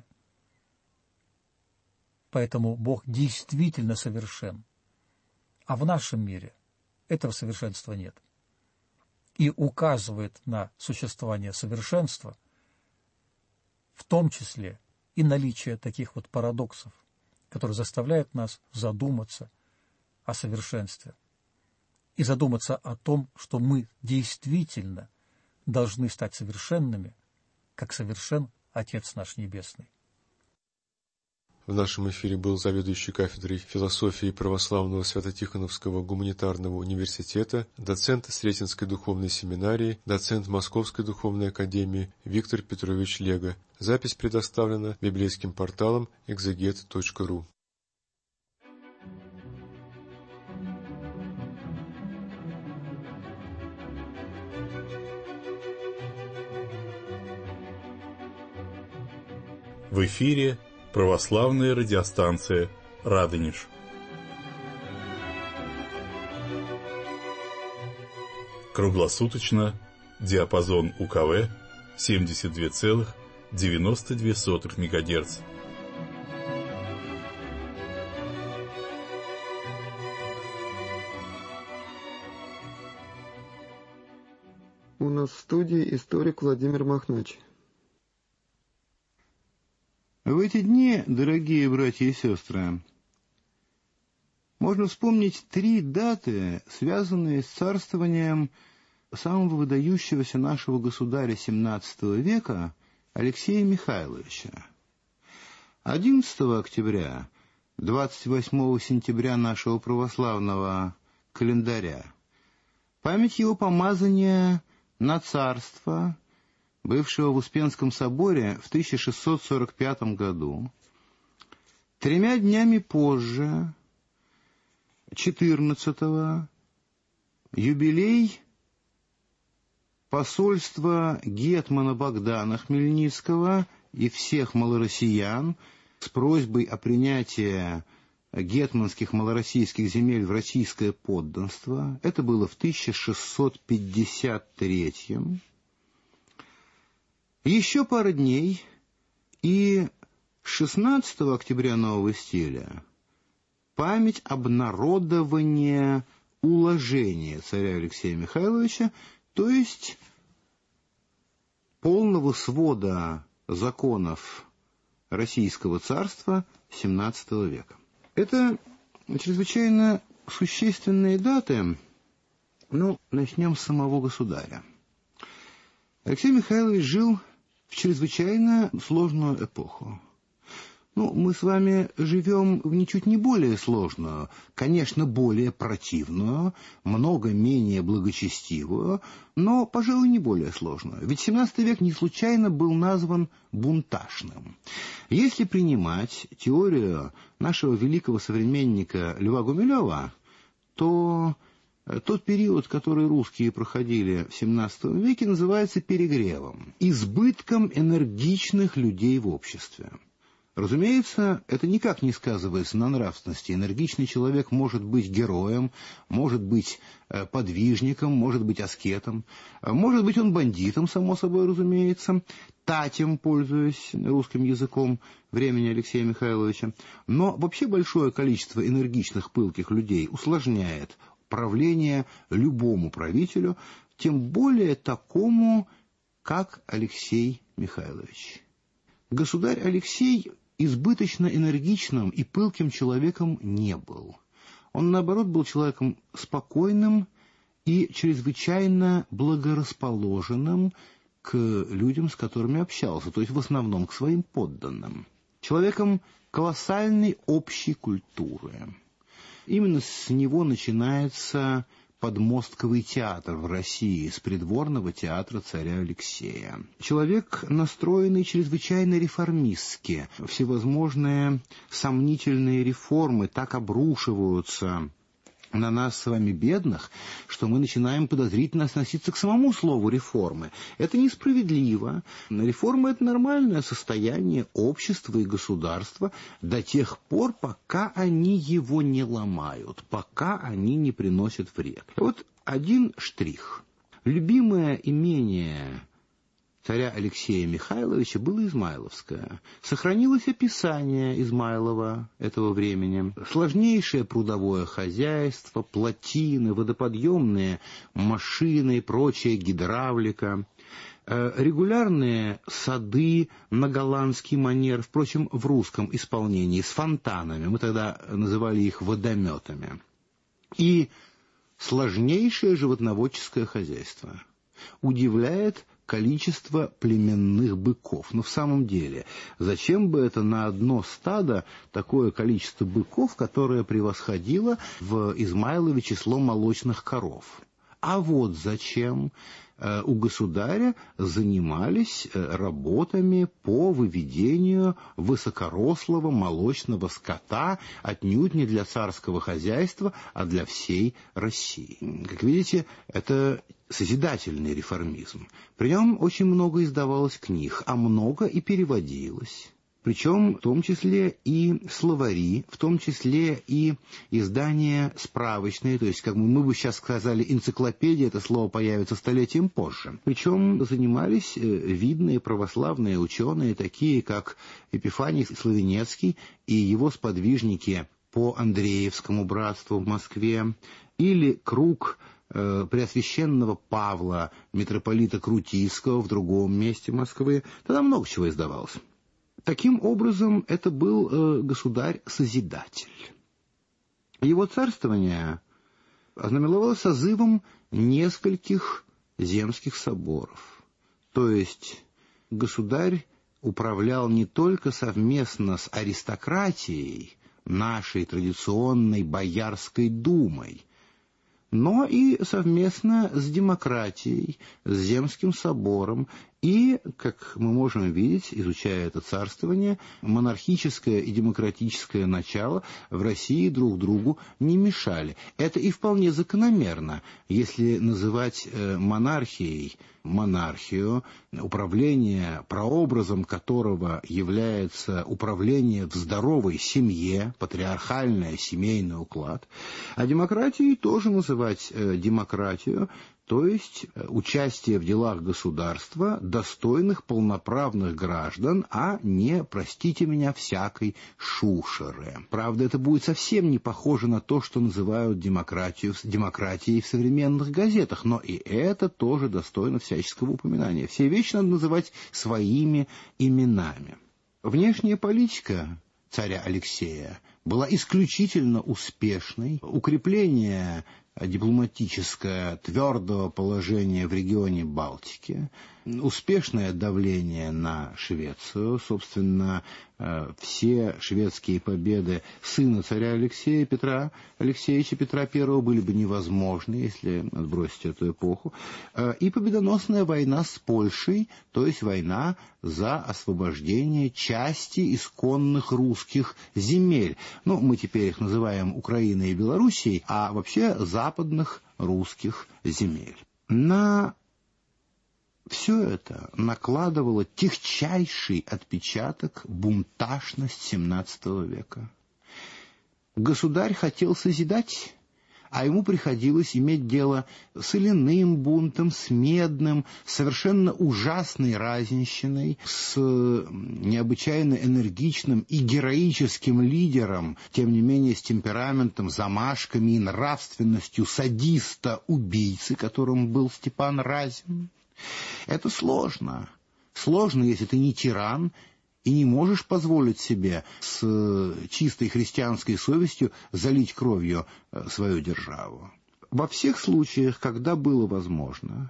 Поэтому Бог действительно совершен. А в нашем мире этого совершенства нет. И указывает на существование совершенства, в том числе и наличие таких вот парадоксов, которые заставляют нас задуматься о совершенстве и задуматься о том, что мы действительно должны стать совершенными, как совершен Отец наш Небесный. В нашем эфире был заведующий кафедрой философии Православного Свято-Тихоновского гуманитарного университета, доцент Сретенской духовной семинарии, доцент Московской духовной академии Виктор Петрович Лего. Запись предоставлена библейским порталом экзегет точка ру. В эфире православная радиостанция «Радонеж». Круглосуточно, диапазон У К В семьдесят два целых девяносто две сотых мегагерц. У нас в студии историк Владимир Махнач. В эти дни, дорогие братья и сестры, можно вспомнить три даты, связанные с царствованием самого выдающегося нашего государя семнадцатого века Алексея Михайловича. одиннадцатого октября, двадцать восьмого сентября нашего православного календаря, память его помазания на царство, бывшего в Успенском соборе в тысяча шестьсот сорок пятом году. Тремя днями позже, четырнадцатого, юбилей посольства гетмана Богдана Хмельницкого и всех малороссиян с просьбой о принятии гетманских малороссийских земель в российское подданство. Это было в тысяча шестьсот пятьдесят третьем. Еще пара дней, и шестнадцатого октября нового стиля память обнародования уложения царя Алексея Михайловича, то есть полного свода законов Российского царства семнадцатого века. Это чрезвычайно существенные даты. Ну, начнем с самого государя. Алексей Михайлович жил в чрезвычайно сложную эпоху. Ну, мы с вами живем в ничуть не более сложную, конечно, более противную, много менее благочестивую, но, пожалуй, не более сложную. Ведь семнадцатый век не случайно был назван бунтажным. Если принимать теорию нашего великого современника Льва Гумилева, то тот период, который русские проходили в семнадцатом веке, называется перегревом, избытком энергичных людей в обществе. Разумеется, это никак не сказывается на нравственности. Энергичный человек может быть героем, может быть подвижником, может быть аскетом, может быть он бандитом, само собой разумеется, татем, пользуясь русским языком времени Алексея Михайловича. Но вообще большое количество энергичных, пылких людей усложняет правление любому правителю, тем более такому, как Алексей Михайлович. Государь Алексей избыточно энергичным и пылким человеком не был. Он, наоборот, был человеком спокойным и чрезвычайно благорасположенным к людям, с которыми общался, то есть в основном к своим подданным. Человеком колоссальной общей культуры. Именно с него начинается подмостковый театр в России, с придворного театра царя Алексея. Человек, настроенный чрезвычайно реформистски. Всевозможные сомнительные реформы так обрушиваются на нас с вами, бедных, что мы начинаем подозрительно относиться к самому слову «реформы». Это несправедливо. Реформа — это нормальное состояние общества и государства до тех пор, пока они его не ломают, пока они не приносят вред. Вот один штрих. Любимое имение царя Алексея Михайловича было Измайловское. Сохранилось описание Измайлова этого времени. Сложнейшее прудовое хозяйство, плотины, водоподъемные машины и прочая гидравлика, регулярные сады на голландский манер, впрочем, в русском исполнении, с фонтанами. Мы тогда называли их водометами. И сложнейшее животноводческое хозяйство. Удивляет количество племенных быков. Но в самом деле, зачем бы это на одно стадо такое количество быков, которое превосходило в Измайлове число молочных коров? А вот зачем у государя занимались работами по выведению высокорослого молочного скота отнюдь не для царского хозяйства, а для всей России. Как видите, это созидательный реформизм. При нем очень много издавалось книг, а много и переводилось. Причем в том числе и словари, в том числе и издания справочные, то есть, как мы бы сейчас сказали, энциклопедия, это слово появится столетием позже. Причем занимались видные православные ученые, такие как Епифаний Славенецкий и его сподвижники по Андреевскому братству в Москве, или круг Преосвященного Павла, митрополита Крутийского в другом месте Москвы. Тогда много чего издавалось. Таким образом, это был э, государь-созидатель. Его царствование ознаменовалось созывом нескольких земских соборов. То есть государь управлял не только совместно с аристократией, нашей традиционной Боярской думой, но и совместно с демократией, с Земским собором. И, как мы можем видеть, изучая это царствование, монархическое и демократическое начало в России друг другу не мешали. Это и вполне закономерно, если называть монархией монархию, управление, прообразом которого является управление в здоровой семье, патриархальный семейный уклад, а демократией тоже называть демократию, то есть участие в делах государства достойных полноправных граждан, а не, простите меня, всякой шушеры. Правда, это будет совсем не похоже на то, что называют демократию, демократией в современных газетах, но и это тоже достойно всяческого упоминания. Все вещи надо называть своими именами. Внешняя политика царя Алексея была исключительно успешной. Укрепление дипломатическое твердого положения в регионе Балтики, успешное давление на Швецию, собственно, все шведские победы сына царя Алексея, Петра Алексеевича, Петра Первого, были бы невозможны, если отбросить эту эпоху, и победоносная война с Польшей, то есть война за освобождение части исконных русских земель. Ну, мы теперь их называем Украиной и Белоруссией, а вообще западных русских земель. На все это накладывало техчайший отпечаток бунтажность семнадцатого века. Государь хотел созидать, а ему приходилось иметь дело с соляным бунтом, с медным, совершенно ужасной разнищиной, с необычайно энергичным и героическим лидером, тем не менее с темпераментом, замашками и нравственностью садиста-убийцы, которым был Степан Разин. Это сложно. Сложно, если ты не тиран и не можешь позволить себе с чистой христианской совестью залить кровью свою державу. Во всех случаях, когда было возможно,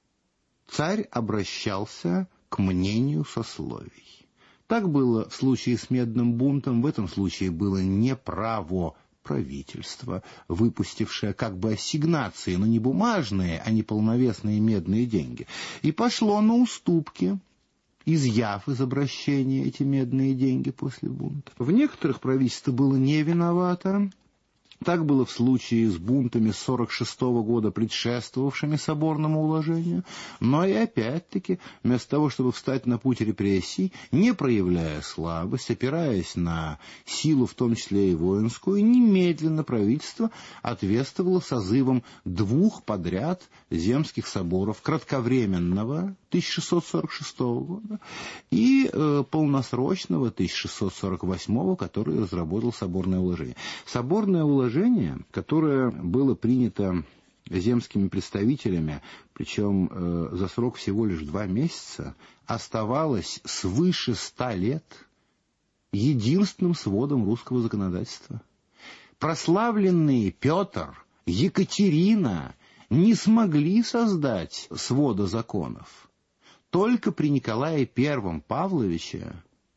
царь обращался к мнению сословий. Так было в случае с Медным бунтом, в этом случае было не право правительство, выпустившее как бы ассигнации, но не бумажные, а не полновесные медные деньги, и пошло на уступки, изъяв из обращения эти медные деньги после бунта. В некоторых правительство было не виновато. Так было в случае с бунтами сорок шестого года, предшествовавшими соборному уложению, но и опять-таки, вместо того, чтобы встать на путь репрессий, не проявляя слабость, опираясь на силу, в том числе и воинскую, немедленно правительство ответствовало созывом двух подряд земских соборов, кратковременного тысяча шестьсот сорок шестого года и э, полносрочного тысяча шестьсот сорок восьмого, который разработал соборное уложение. Соборное уложение, которое было принято земскими представителями, причем э, за срок всего лишь два месяца, оставалось свыше ста лет единственным сводом русского законодательства. Прославленные Петр, Екатерина не смогли создать свода законов. Только при Николае Первом Павловиче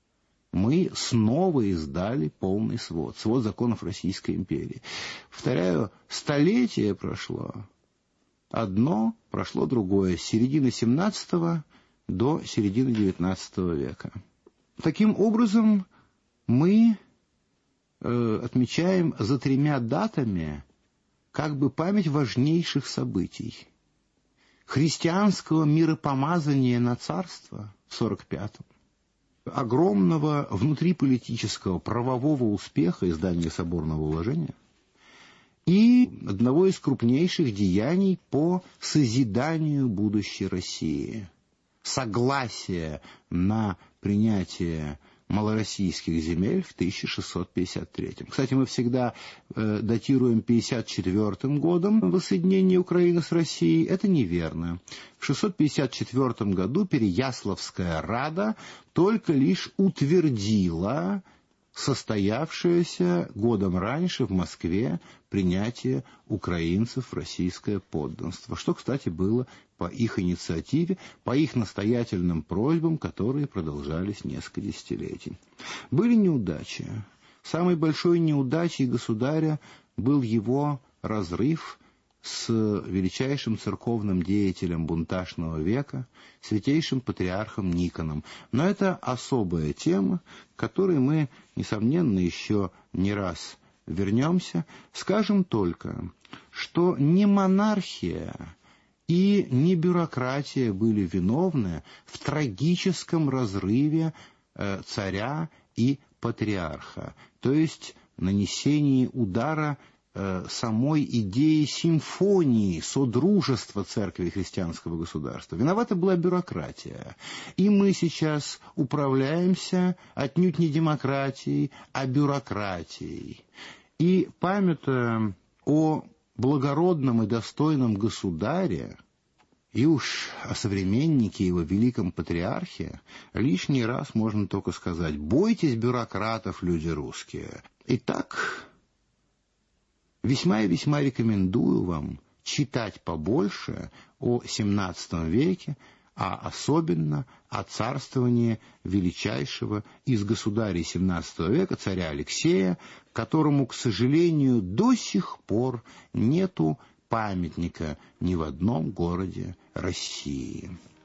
мы снова издали полный свод, свод законов Российской империи. Повторяю, столетие прошло, одно, прошло другое, с середины семнадцатого до середины девятнадцатого века. Таким образом, мы э, отмечаем за тремя датами как бы память важнейших событий. Христианского миропомазания на царство в сорок пятом, огромного внутриполитического правового успеха издания соборного уложения и одного из крупнейших деяний по созиданию будущей России. Согласие на принятие малороссийских земель в тысяча шестьсот пятьдесят третьем. Кстати, мы всегда э, датируем пятьдесят четвёртым годом воссоединения Украины с Россией. Это неверно. В шестьсот пятьдесят четвёртом году Переяславская Рада только лишь утвердила состоявшееся годом раньше в Москве принятие украинцев в российское подданство, что, кстати, было по их инициативе, по их настоятельным просьбам, которые продолжались несколько десятилетий. Были неудачи. Самой большой неудачей государя был его разрыв с величайшим церковным деятелем бунтажного века, святейшим патриархом Никоном. Но это особая тема, к которой мы, несомненно, еще не раз вернемся. Скажем только, что не монархия и не бюрократия были виновны в трагическом разрыве э, царя и патриарха, то есть нанесении удара самой идеи симфонии, содружества церкви и христианского государства. Виновата была бюрократия. И мы сейчас управляемся отнюдь не демократией, а бюрократией. И памятуя о благородном и достойном государе, и уж о современнике его великом патриархе, лишний раз можно только сказать: бойтесь бюрократов, люди русские. Итак, весьма и весьма рекомендую вам читать побольше о семнадцатом веке, а особенно о царствовании величайшего из государей семнадцатого века, царя Алексея, которому, к сожалению, до сих пор нету памятника ни в одном городе России.